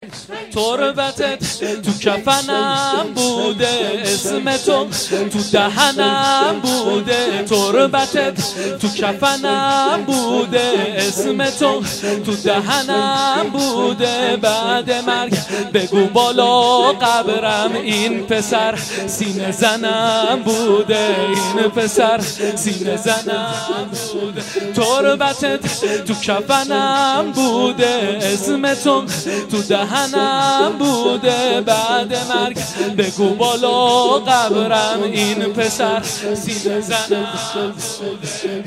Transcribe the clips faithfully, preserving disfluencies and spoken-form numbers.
تربتت تو کفنم بوده، اسم تو تو دهنم بوده. تربتت تو کفنم بوده، اسم تو تو دهنم بوده. بعد مرگ بگو بالا قبرم این پسر سینه زنم بوده، این پسر سینه زنم بوده. تربتت تو کفنم بوده، اسم تو تو دهنم بوده. بعد مرگ بگو بالا قبرم این پسر سینه زنم بوده.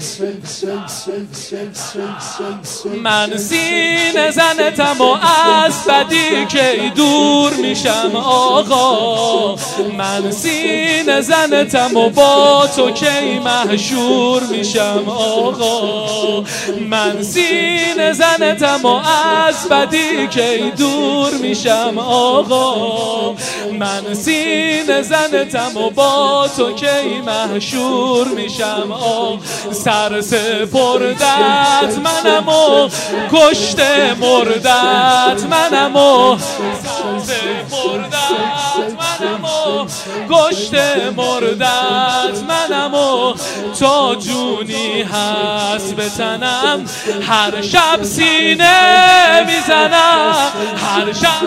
من سینه زنتم و از بدی که دور میشم آقا. من سینه زنتم و با تو کی مشهور میشم آقا. من سینه زنتم و از بدی که دور میشم آقا. من سینه زنتم و با تو کی مشهور میشم آقا. سر سپردت منم و کشت مردت منم و سر سپردت منم و کشت مردت منم و تا جونی هست به تنم هر شب سینه میزنم، هر شب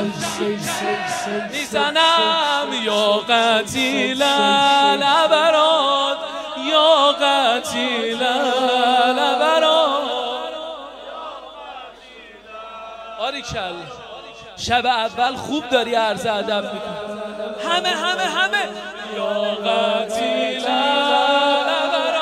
میزنم. یا قتیل الابرار، یا قتیل الابرار. آریکل شب اول خوب داری عرض ادب میکنی. همه همه همه یا قتیل الابرار.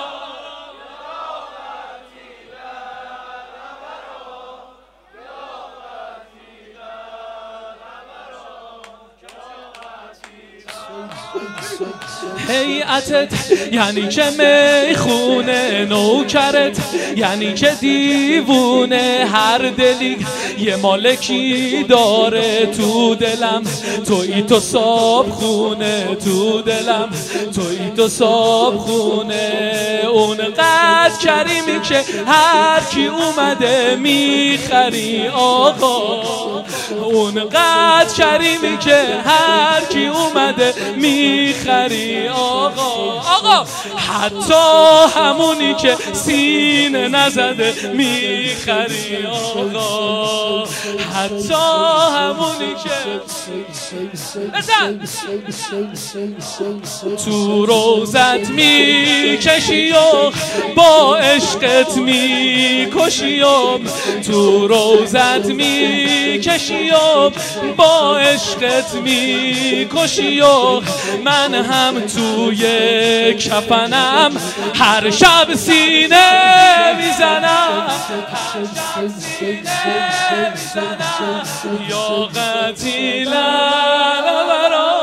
هیئتت یعنی که میخونه، نوکرت یعنی که دیوونه. هر دلی یه مالکی داره تو دلم، تویی تو صاحب خونه تو دلم، تویی تو صاحب خونه. اونقدر کریمی که هر کی اومده میخری آقا. اونقدر کریمی که هر کی اومده میخری آقا. آقا حتی همونی که سینه نزده میخری آقا. حتی همونی که بزن تو روزت میکشی و با عشقت میکشی و تو روزت میکشی و با عشقت میکشی و من هم توی کفنم هر شب سینه میزنم، هر شب سینه میزنم. یا قتیل الابرار.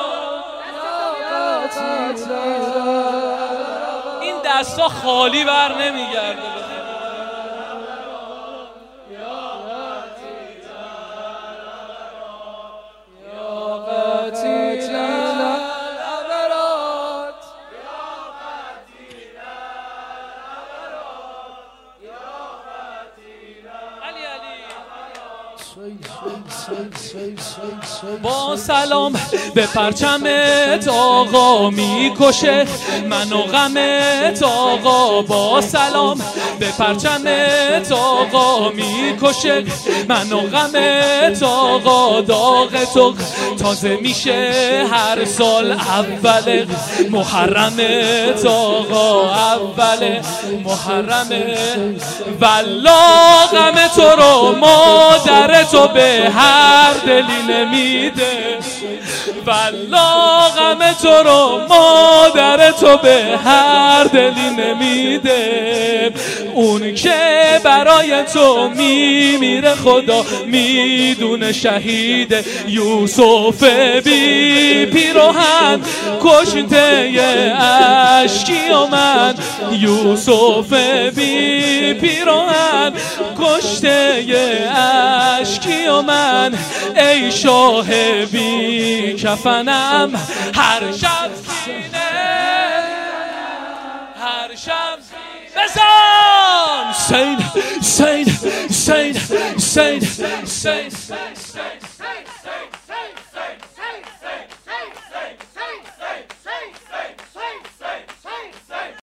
این دستا خالی بر نمیگرده. با سلام به پرچمت آقا میکشه منو غمت آقا. با سلام به پرچمت آقا میکشه منو غمت آقا. داغ تو تازه میشه هر سال اول محرمت آقا، اول محرمه. والله غم تو رو مادر تو به هر دلی نمیده. والله غم تو رو مادر تو به هر دلی نمیده. اون که برای تو میمیره خدا میدونه شهیده. یوسف بی پیراهن کشته اشکی و من، یوسف بی پیراهن کشته اشکی و من. ای شاه بی کفنم هر شب سینه، هر شب بزن سین سین سین سین سین سین